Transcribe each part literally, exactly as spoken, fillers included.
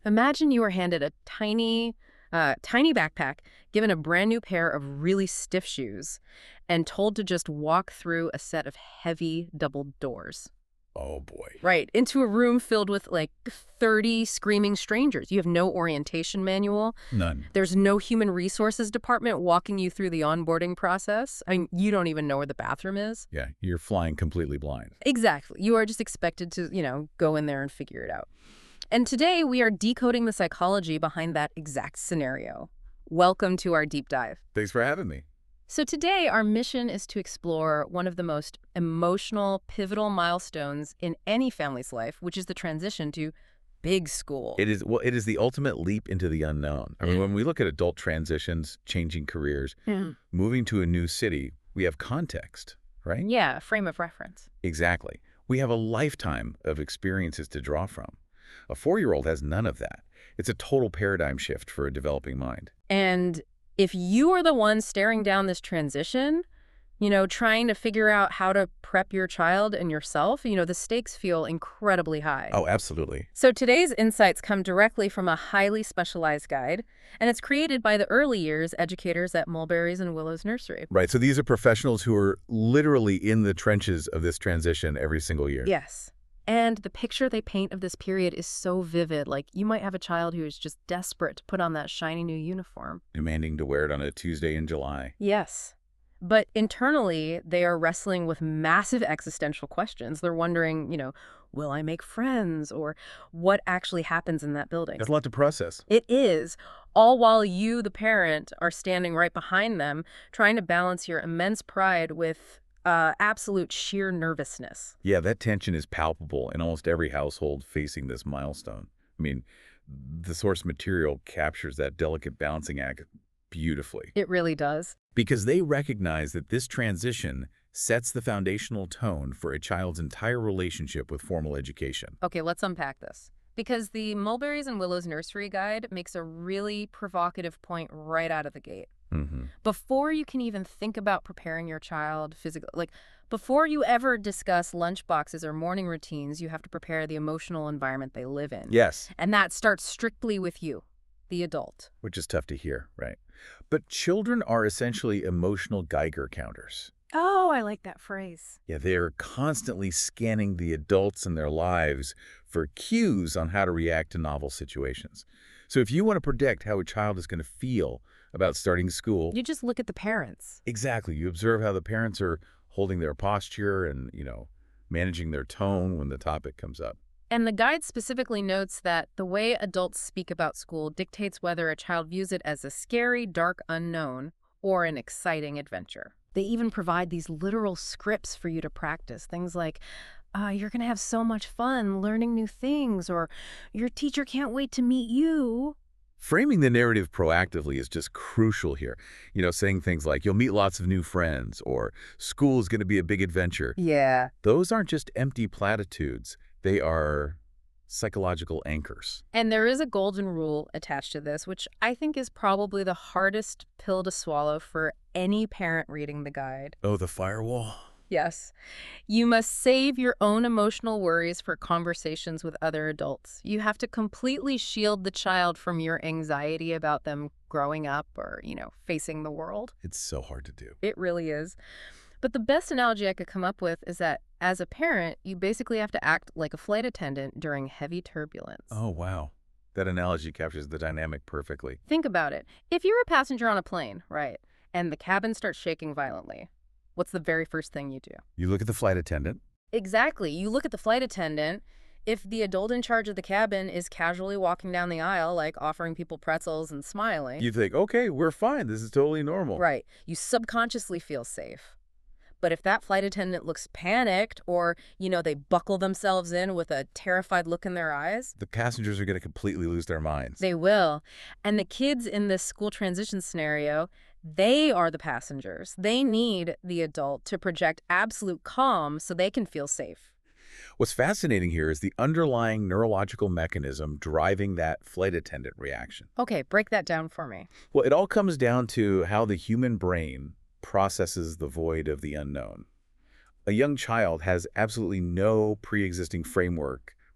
Imagine you were handed a tiny, uh, tiny backpack, given a brand new pair of really stiff shoes, and told to just walk through a set of heavy double doors. Oh, boy. Right, into a room filled with like thirty screaming strangers. You have no orientation manual. None. There's no human resources department walking you through the onboarding process. I mean, you don't even know where the bathroom is. Yeah, you're flying completely blind. Exactly. You are just expected to, you know, go in there and figure it out. And today we are decoding the psychology behind that exact scenario. Welcome to our deep dive. Thanks for having me. So today our mission is to explore one of the most emotional, pivotal milestones in any family's life, which is the transition to big school. It is well, it is the ultimate leap into the unknown. I mean, when we look at adult transitions, changing careers, Yeah. moving to a new city, we have context, right? Yeah, frame of reference. Exactly. We have a lifetime of experiences to draw from. A four-year-old has none of that. It's a total paradigm shift for a developing mind. And if you are the one staring down this transition, you know, trying to figure out how to prep your child and yourself, you know, the stakes feel incredibly high. Oh, absolutely. So today's insights come directly from a highly specialized guide, and it's created by the early years educators at Mulberries and Willows Nursery. Right. So these are professionals who are literally in the trenches of this transition every single year. Yes. And the picture they paint of this period is so vivid. Like, you might have a child who is just desperate to put on that shiny new uniform. Demanding to wear it on a Tuesday in July. Yes. But internally, they are wrestling with massive existential questions. They're wondering, you know, will I make friends? Or what actually happens in that building? That's a lot to process. It is, all while you, the parent, are standing right behind them, trying to balance your immense pride with uh, absolute sheer nervousness. Yeah, that tension is palpable in almost every household facing this milestone. I mean, the source material captures that delicate balancing act beautifully. It really does. Because they recognize that this transition sets the foundational tone for a child's entire relationship with formal education. Okay, let's unpack this. Because the Mulberries and Willows Nursery Guide makes a really provocative point right out of the gate. Mm-hmm. Before you can even think about preparing your child physically, like before you ever discuss lunch boxes or morning routines, you have to prepare the emotional environment they live in. Yes. And that starts strictly with you, the adult. Which is tough to hear, right? But children are essentially emotional Geiger counters. Oh, I like that phrase. Yeah, they're constantly scanning the adults in their lives for cues on how to react to novel situations. So if you want to predict how a child is going to feel about starting school, You just look at the parents. exactly, you observe how the parents are holding their posture and, you know, managing their tone when the topic comes up. And the guide specifically notes that the way adults speak about school dictates whether a child views it as a scary, dark unknown or an exciting adventure. They even provide these literal scripts for you to practice. Things like, uh, you're going to have so much fun learning new things, or your teacher can't wait to meet you. Framing the narrative proactively is just crucial here. You know, saying things like, you'll meet lots of new friends, or school is going to be a big adventure. Yeah. Those aren't just empty platitudes. They are psychological anchors. And there is a golden rule attached to this, which I think is probably the hardest pill to swallow for any parent reading the guide. Oh, the firewall? Yes. You must save your own emotional worries for conversations with other adults. You have to completely shield the child from your anxiety about them growing up or, you know, facing the world. It's so hard to do. It really is. But the best analogy I could come up with is that as a parent, you basically have to act like a flight attendant during heavy turbulence. Oh, wow. That analogy captures the dynamic perfectly. Think about it. If you're a passenger on a plane, right, and the cabin starts shaking violently, what's the very first thing you do? You look at the flight attendant. Exactly. You look at the flight attendant. If the adult in charge of the cabin is casually walking down the aisle, like offering people pretzels and smiling, You think, okay, we're fine. This is totally normal. right, you subconsciously feel safe. But if that flight attendant looks panicked or, you know, they buckle themselves in with a terrified look in their eyes, The passengers are going to completely lose their minds. they will. And the kids in this school transition scenario, they are the passengers. They need the adult to project absolute calm so they can feel safe. What's fascinating here is the underlying neurological mechanism driving that flight attendant reaction. Okay, break that down for me. Well, it all comes down to how the human brain processes the void of the unknown. A young child has absolutely no pre-existing framework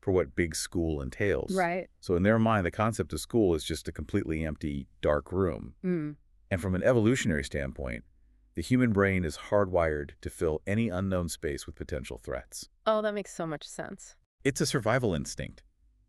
for what big school entails. Right. So in their mind, the concept of school is just a completely empty, dark room. Mm. And from an evolutionary standpoint, the human brain is hardwired to fill any unknown space with potential threats. Oh, that makes so much sense. It's a survival instinct.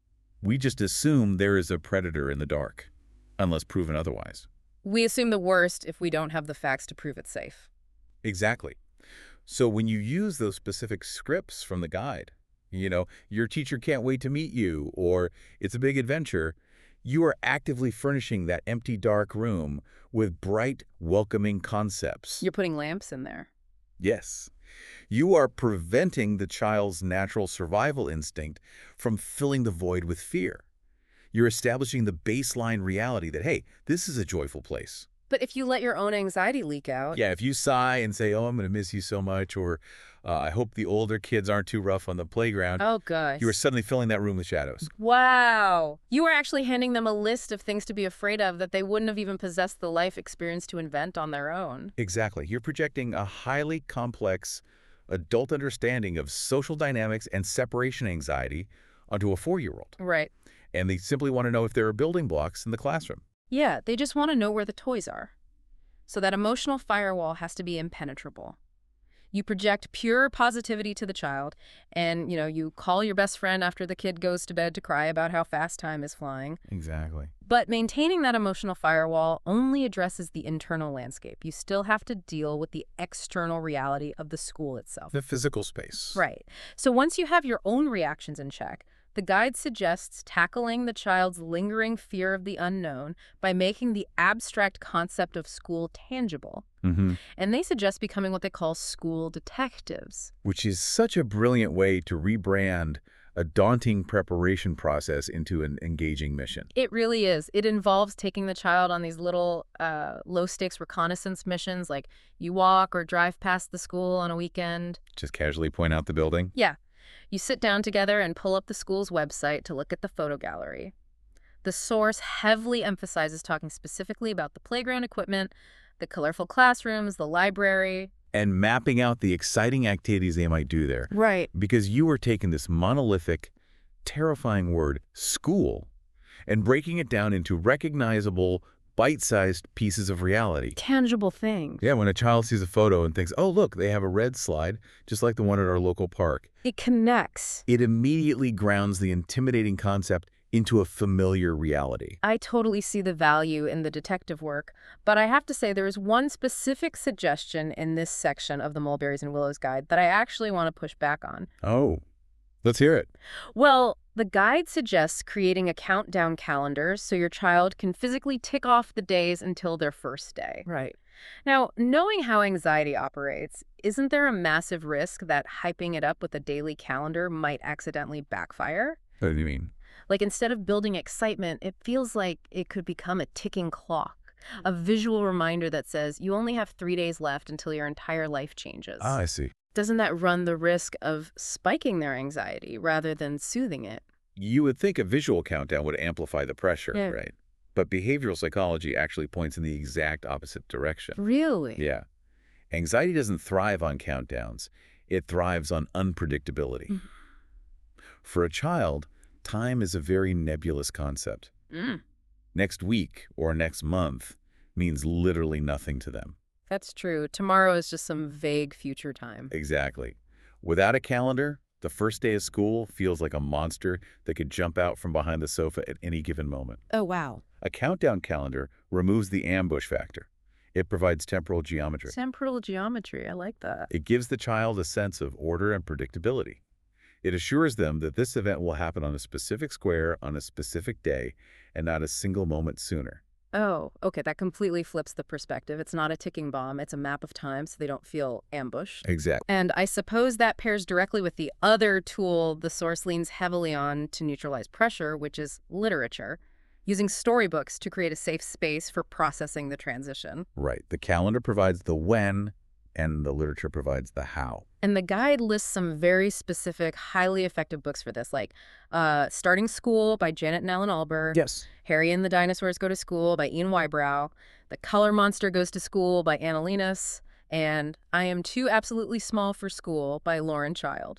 We just assume there is a predator in the dark, unless proven otherwise. We assume the worst if we don't have the facts to prove it's safe. Exactly. So when you use those specific scripts from the guide, you know, your teacher can't wait to meet you, or it's a big adventure, you are actively furnishing that empty, dark room with bright, welcoming concepts. You're putting lamps in there. Yes. You are preventing the child's natural survival instinct from filling the void with fear. You're establishing the baseline reality that, hey, this is a joyful place. But if you let your own anxiety leak out... Yeah, if you sigh and say, oh, I'm going to miss you so much, or uh, I hope the older kids aren't too rough on the playground, Oh, gosh. you are suddenly filling that room with shadows. Wow. You are actually handing them a list of things to be afraid of that they wouldn't have even possessed the life experience to invent on their own. Exactly. You're projecting a highly complex adult understanding of social dynamics and separation anxiety onto a four-year-old. Right. And they simply want to know if there are building blocks in the classroom. Yeah, they just want to know where the toys are. So that emotional firewall has to be impenetrable. You project pure positivity to the child, and, you know, you call your best friend after the kid goes to bed to cry about how fast time is flying. Exactly. But maintaining that emotional firewall only addresses the internal landscape. You still have to deal with the external reality of the school itself. The physical space. Right. So once you have your own reactions in check, the guide suggests tackling the child's lingering fear of the unknown by making the abstract concept of school tangible. Mm-hmm. And they suggest becoming what they call school detectives. Which is such a brilliant way to rebrand a daunting preparation process into an engaging mission. It really is. It involves taking the child on these little uh, low-stakes reconnaissance missions, like you walk or drive past the school on a weekend. Just casually point out the building? Yeah. You sit down together and pull up the school's website to look at the photo gallery. The source heavily emphasizes talking specifically about the playground equipment, the colorful classrooms, the library. And mapping out the exciting activities they might do there. Right. Because you are taking this monolithic, terrifying word, school, and breaking it down into recognizable, bite-sized pieces of reality. Tangible things. Yeah, when a child sees a photo and thinks, oh, look, they have a red slide, just like the one at our local park. It connects. It immediately grounds the intimidating concept into a familiar reality. I totally see the value in the detective work, but I have to say there is one specific suggestion in this section of the Mulberries and Willows guide that I actually want to push back on. Oh, let's hear it. Well, the guide suggests creating a countdown calendar so your child can physically tick off the days until their first day. Right. Now, knowing how anxiety operates, isn't there a massive risk that hyping it up with a daily calendar might accidentally backfire? What do you mean? Like, instead of building excitement, it feels like it could become a ticking clock, a visual reminder that says you only have three days left until your entire life changes. Ah, I see. Doesn't that run the risk of spiking their anxiety rather than soothing it? You would think a visual countdown would amplify the pressure, Yeah. right? But behavioral psychology actually points in the exact opposite direction. Really? Yeah. Anxiety doesn't thrive on countdowns. It thrives on unpredictability. Mm. For a child, time is a very nebulous concept. Mm, Next week or next month means literally nothing to them. that's true. Tomorrow is just some vague future time. Exactly. Without a calendar, the first day of school feels like a monster that could jump out from behind the sofa at any given moment. Oh, wow. A countdown calendar removes the ambush factor. It provides temporal geometry. Temporal geometry, I like that. It gives the child a sense of order and predictability. It assures them that this event will happen on a specific square on a specific day and not a single moment sooner. Oh, okay, that completely flips the perspective. It's not a ticking bomb, it's a map of time so they don't feel ambushed. Exactly. And I suppose that pairs directly with the other tool the source leans heavily on to neutralize pressure, which is literature, using storybooks to create a safe space for processing the transition. Right. The calendar provides the when, and the literature provides the how. And the guide lists some very specific, highly effective books for this, like uh, Starting School by Janet and Alan Alberg, Yes. Harry and the Dinosaurs Go to School by Ian Wybrow, The Color Monster Goes to School by Anna Linus, and I Am Too Absolutely Small for School by Lauren Child.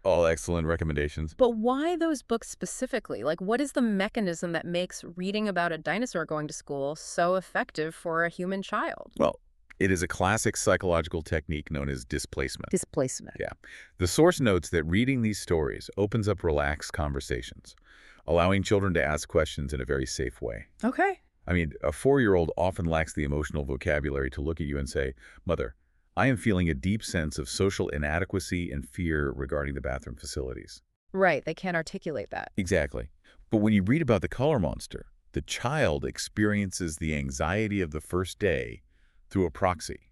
All excellent recommendations. But why those books specifically? Like, what is the mechanism that makes reading about a dinosaur going to school so effective for a human child? Well, it is a classic psychological technique known as displacement. Displacement. Yeah. The source notes that reading these stories opens up relaxed conversations, allowing children to ask questions in a very safe way. Okay. I mean, a four-year-old often lacks the emotional vocabulary to look at you and say, "Mother, I am feeling a deep sense of social inadequacy and fear regarding the bathroom facilities." Right, they can't articulate that. Exactly. But when you read about the color monster, the child experiences the anxiety of the first day through a proxy.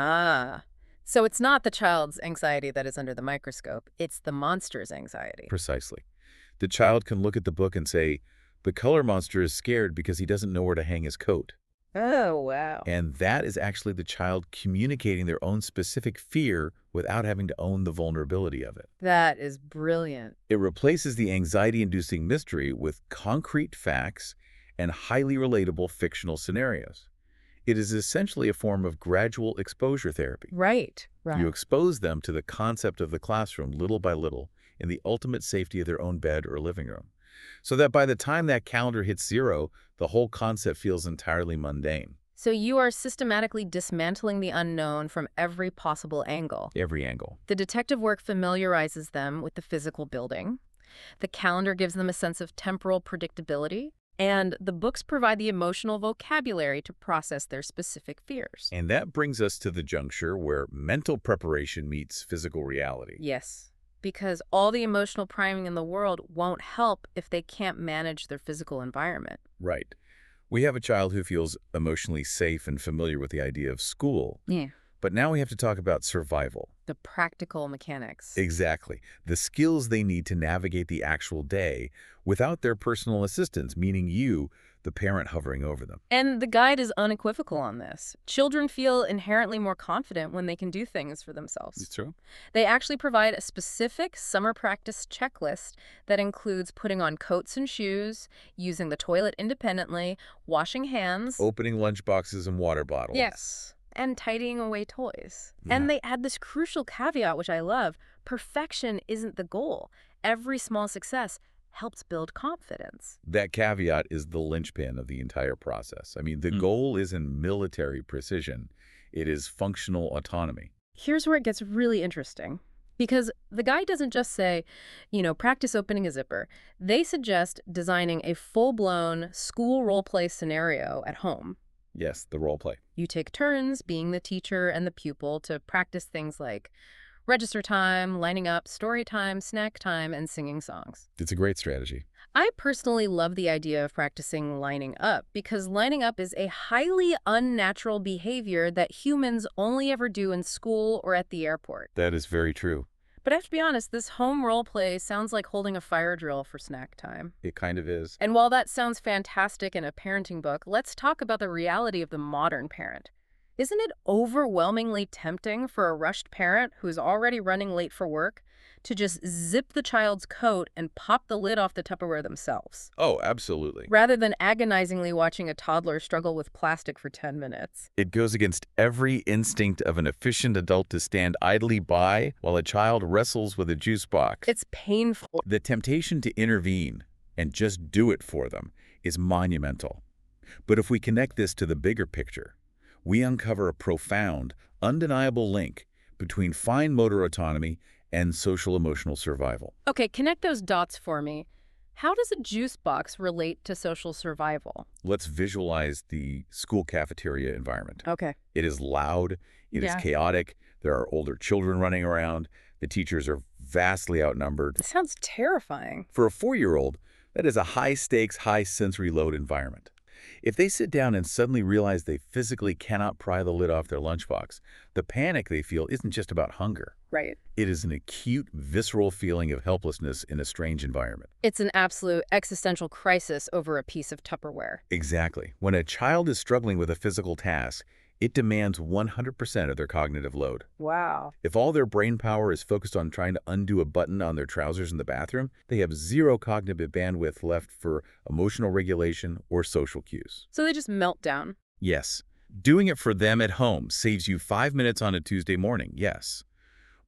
Ah. So it's not the child's anxiety that is under the microscope, it's the monster's anxiety. Precisely. The child can look at the book and say, "The color monster is scared because he doesn't know where to hang his coat." Oh, wow. And that is actually the child communicating their own specific fear without having to own the vulnerability of it. That is brilliant. It replaces the anxiety-inducing mystery with concrete facts and highly relatable fictional scenarios. It is essentially a form of gradual exposure therapy. Right, right. You expose them to the concept of the classroom little by little in the ultimate safety of their own bed or living room, so that by the time that calendar hits zero, the whole concept feels entirely mundane. So you are systematically dismantling the unknown from every possible angle. Every angle. The detective work familiarizes them with the physical building. The calendar gives them a sense of temporal predictability. And the books provide the emotional vocabulary to process their specific fears. And that brings us to the juncture where mental preparation meets physical reality. Yes, because all the emotional priming in the world won't help if they can't manage their physical environment. Right. We have a child who feels emotionally safe and familiar with the idea of school. Yeah. But now we have to talk about survival. The practical mechanics. Exactly. The skills they need to navigate the actual day without their personal assistance, meaning you, the parent hovering over them. And the guide is unequivocal on this. Children feel inherently more confident when they can do things for themselves. It's true. They actually provide a specific summer practice checklist that includes putting on coats and shoes, using the toilet independently, washing hands. Opening lunch boxes and water bottles. Yes. And tidying away toys. Yeah. And they add this crucial caveat, which I love. Perfection isn't the goal. Every small success helps build confidence. That caveat is the linchpin of the entire process. I mean, the Mm. goal isn't military precision. It is functional autonomy. Here's where it gets really interesting. Because the guide doesn't just say, you know, practice opening a zipper. They suggest designing a full-blown school role-play scenario at home. Yes, the role play. You take turns being the teacher and the pupil to practice things like register time, lining up, story time, snack time, and singing songs. It's a great strategy. I personally love the idea of practicing lining up because lining up is a highly unnatural behavior that humans only ever do in school or at the airport. That is very true. But I have to be honest, this home role play sounds like holding a fire drill for snack time. It kind of is. And while that sounds fantastic in a parenting book, let's talk about the reality of the modern parent. Isn't it overwhelmingly tempting for a rushed parent who's already running late for work to just zip the child's coat and pop the lid off the Tupperware themselves, Oh, absolutely. rather than agonizingly watching a toddler struggle with plastic for ten minutes? It goes against every instinct of an efficient adult to stand idly by while a child wrestles with a juice box. It's painful. The temptation to intervene and just do it for them is monumental. But if we connect this to the bigger picture, we uncover a profound, undeniable link between fine motor autonomy and social-emotional survival. Okay, connect those dots for me. How does a juice box relate to social survival? Let's visualize the school cafeteria environment. Okay. It is loud, it Yeah. is chaotic, there are older children running around, the teachers are vastly outnumbered. It sounds terrifying. For a four-year-old, that is a high-stakes, high-sensory load environment. If they sit down and suddenly realize they physically cannot pry the lid off their lunchbox, the panic they feel isn't just about hunger. Right. It is an acute, visceral feeling of helplessness in a strange environment. It's an absolute existential crisis over a piece of Tupperware. Exactly. When a child is struggling with a physical task, it demands one hundred percent of their cognitive load. Wow. If all their brain power is focused on trying to undo a button on their trousers in the bathroom, they have zero cognitive bandwidth left for emotional regulation or social cues. So they just melt down. Yes. Doing it for them at home saves you five minutes on a Tuesday morning, yes. But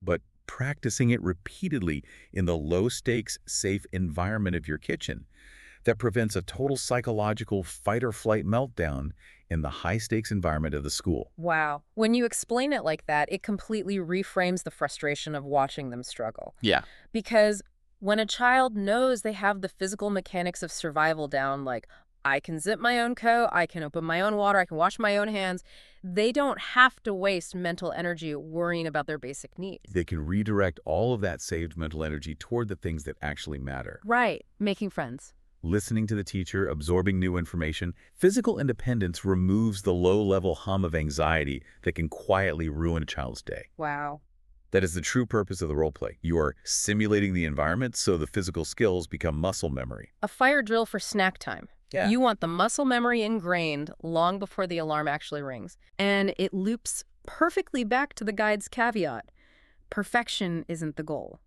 practicing it repeatedly in the low-stakes, safe environment of your kitchen that prevents a total psychological fight-or-flight meltdown in the high-stakes environment of the school. Wow. When you explain it like that, it completely reframes the frustration of watching them struggle. Yeah. Because when a child knows they have the physical mechanics of survival down, like, I can zip my own coat, I can open my own water, I can wash my own hands, they don't have to waste mental energy worrying about their basic needs. They can redirect all of that saved mental energy toward the things that actually matter. Right. Making friends. Listening to the teacher, absorbing new information. Physical independence removes the low-level hum of anxiety that can quietly ruin a child's day. Wow. That is the true purpose of the role play. You are simulating the environment so the physical skills become muscle memory. A fire drill for snack time. Yeah. You want the muscle memory ingrained long before the alarm actually rings. And it loops perfectly back to the guide's caveat. Perfection isn't the goal.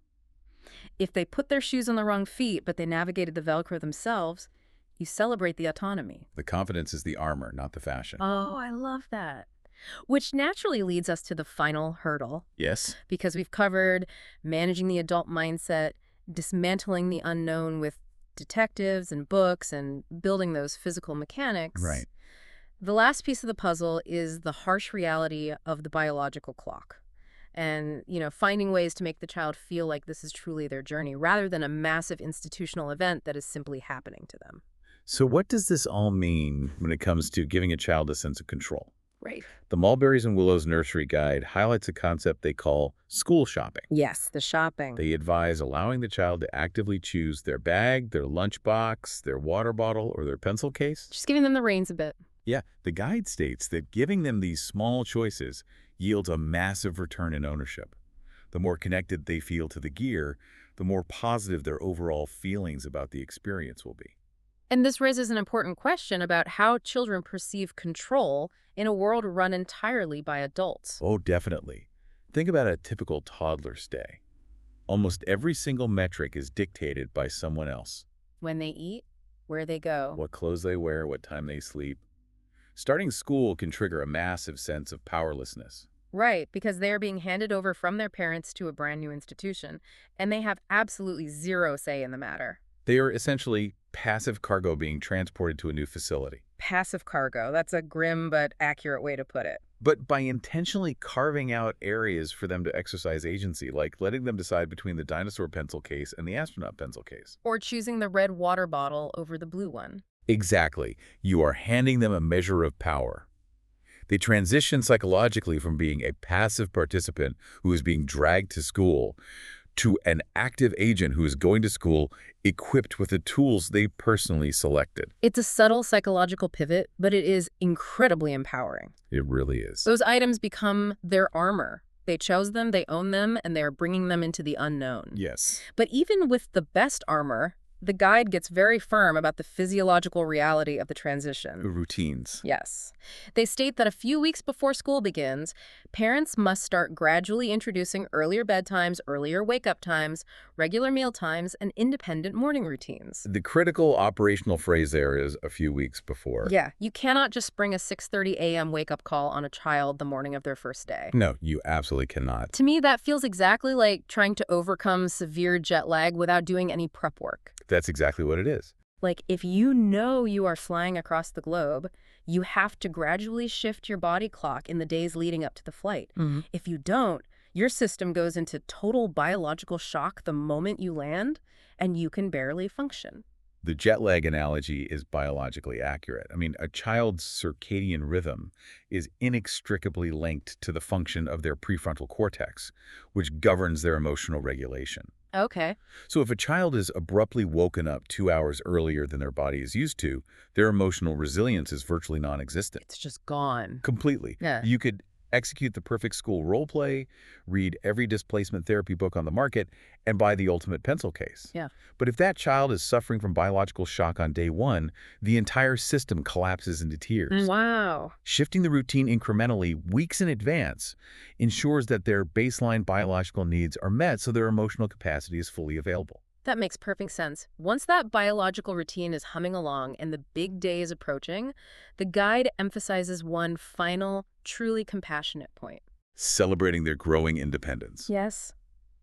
If they put their shoes on the wrong feet, but they navigated the Velcro themselves, you celebrate the autonomy. The confidence is the armor, not the fashion. Oh, I love that. Which naturally leads us to the final hurdle, Yes? because we've covered managing the adult mindset, dismantling the unknown with detectives and books, and building those physical mechanics. Right. The last piece of the puzzle is the harsh reality of the biological clock. And, you know, finding ways to make the child feel like this is truly their journey, rather than a massive institutional event that is simply happening to them. So what does this all mean when it comes to giving a child a sense of control? Right. The Mulberries and Willows Nursery Guide highlights a concept they call school shopping. Yes, the shopping. They advise allowing the child to actively choose their bag, their lunchbox, their water bottle, or their pencil case. Just giving them the reins a bit. Yeah, the guide states that giving them these small choices yields a massive return in ownership. The more connected they feel to the gear, the more positive their overall feelings about the experience will be. And this raises an important question about how children perceive control in a world run entirely by adults. Oh, definitely. Think about a typical toddler's day. Almost every single metric is dictated by someone else. When they eat, where they go. What clothes they wear, what time they sleep. Starting school can trigger a massive sense of powerlessness. Right, because they are being handed over from their parents to a brand new institution, and they have absolutely zero say in the matter. They are essentially passive cargo being transported to a new facility. Passive cargo. That's a grim but accurate way to put it. But by intentionally carving out areas for them to exercise agency, like letting them decide between the dinosaur pencil case and the astronaut pencil case. Or choosing the red water bottle over the blue one. Exactly. You are handing them a measure of power. They transition psychologically from being a passive participant who is being dragged to school to an active agent who is going to school equipped with the tools they personally selected. It's a subtle psychological pivot, but it is incredibly empowering. It really is. Those items become their armor. They chose them, they own them, and they are bringing them into the unknown. Yes. But even with the best armor, the guide gets very firm about the physiological reality of the transition. Routines. Yes. They state that a few weeks before school begins, parents must start gradually introducing earlier bedtimes, earlier wake-up times, regular meal times, and independent morning routines. The critical operational phrase there is a few weeks before. Yeah, you cannot just spring a six thirty a m wake-up call on a child the morning of their first day. No, you absolutely cannot. To me, that feels exactly like trying to overcome severe jet lag without doing any prep work. That's exactly what it is. Like, if you know you are flying across the globe, you have to gradually shift your body clock in the days leading up to the flight. Mm-hmm. If you don't, your system goes into total biological shock the moment you land, and you can barely function. The jet lag analogy is biologically accurate. I mean, a child's circadian rhythm is inextricably linked to the function of their prefrontal cortex, which governs their emotional regulation. Okay. So if a child is abruptly woken up two hours earlier than their body is used to, their emotional resilience is virtually non-existent. It's just gone. Completely. Yeah. You could execute the perfect school role play, read every displacement therapy book on the market, and buy the ultimate pencil case. Yeah. But if that child is suffering from biological shock on day one, the entire system collapses into tears. Wow. Shifting the routine incrementally, weeks in advance, ensures that their baseline biological needs are met so their emotional capacity is fully available. That makes perfect sense. Once that biological routine is humming along and the big day is approaching, the guide emphasizes one final, truly compassionate point. Celebrating their growing independence. Yes.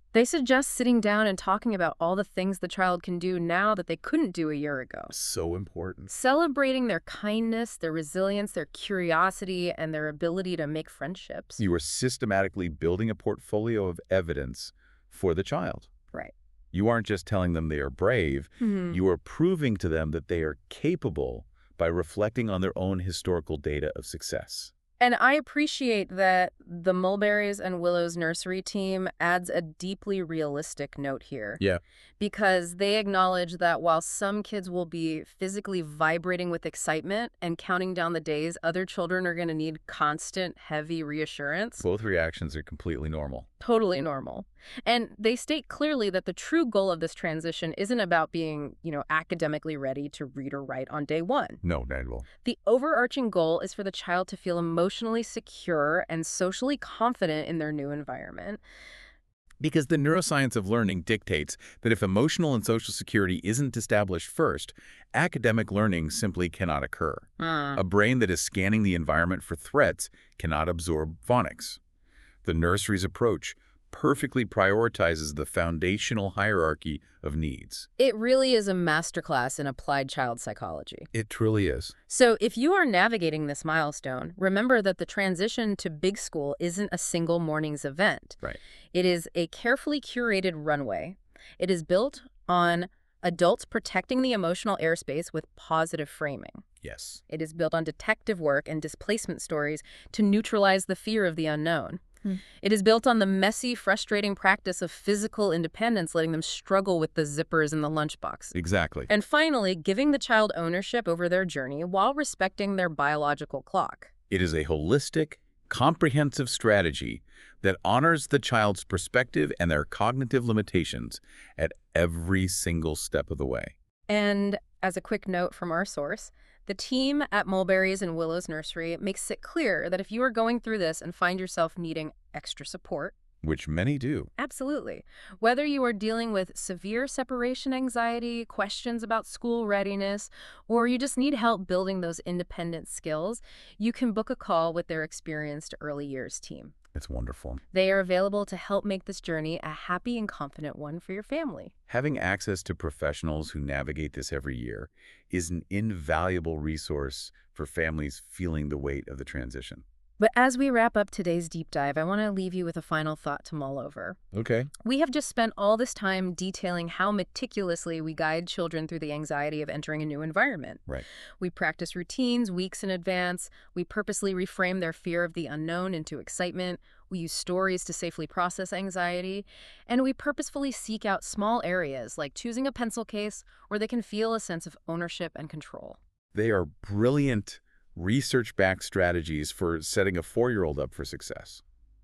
They suggest sitting down and talking about all the things the child can do now that they couldn't do a year ago. So important. Celebrating their kindness, their resilience, their curiosity, and their ability to make friendships. You are systematically building a portfolio of evidence for the child. Right. You aren't just telling them they are brave. Mhm. You are proving to them that they are capable by reflecting on their own historical data of success. And I appreciate that the Mulberries and Willows nursery team adds a deeply realistic note here. Yeah. Because they acknowledge that while some kids will be physically vibrating with excitement and counting down the days, other children are going to need constant, heavy reassurance. Both reactions are completely normal. Totally normal. And they state clearly that the true goal of this transition isn't about being, you know, academically ready to read or write on day one. No, not at all. The overarching goal is for the child to feel emotionally secure and socially confident in their new environment. Because the neuroscience of learning dictates that if emotional and social security isn't established first, academic learning simply cannot occur. Mm. A brain that is scanning the environment for threats cannot absorb phonics. The nursery's approach perfectly prioritizes the foundational hierarchy of needs. It really is a masterclass in applied child psychology. It truly is. So if you are navigating this milestone, remember that the transition to big school isn't a single morning's event. Right. It is a carefully curated runway. It is built on adults protecting the emotional airspace with positive framing. Yes. It is built on detective work and displacement stories to neutralize the fear of the unknown. Hmm. It is built on the messy, frustrating practice of physical independence, letting them struggle with the zippers in the lunchbox. Exactly. And finally, giving the child ownership over their journey while respecting their biological clock. It is a holistic, comprehensive strategy that honors the child's perspective and their cognitive limitations at every single step of the way. And as a quick note from our source, the team at Mulberries and Willows Nursery makes it clear that if you are going through this and find yourself needing extra support, which many do. Absolutely. Whether you are dealing with severe separation anxiety, questions about school readiness, or you just need help building those independent skills, you can book a call with their experienced early years team. It's wonderful. They are available to help make this journey a happy and confident one for your family. Having access to professionals who navigate this every year is an invaluable resource for families feeling the weight of the transition. But as we wrap up today's deep dive, I want to leave you with a final thought to mull over. Okay. We have just spent all this time detailing how meticulously we guide children through the anxiety of entering a new environment. Right. We practice routines weeks in advance. We purposely reframe their fear of the unknown into excitement. We use stories to safely process anxiety. And we purposefully seek out small areas like choosing a pencil case where they can feel a sense of ownership and control. They are brilliant research-backed strategies for setting a four-year-old up for success.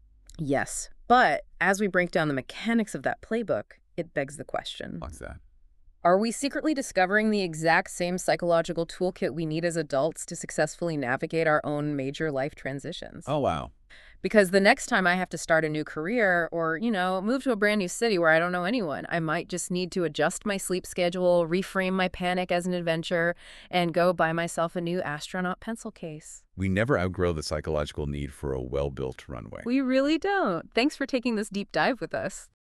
Yes, but as we break down the mechanics of that playbook, it begs the question. What's that? Are we secretly discovering the exact same psychological toolkit we need as adults to successfully navigate our own major life transitions? Oh, wow. Because the next time I have to start a new career or, you know, move to a brand new city where I don't know anyone, I might just need to adjust my sleep schedule, reframe my panic as an adventure, and go buy myself a new astronaut pencil case. We never outgrow the psychological need for a well-built runway. We really don't. Thanks for taking this deep dive with us.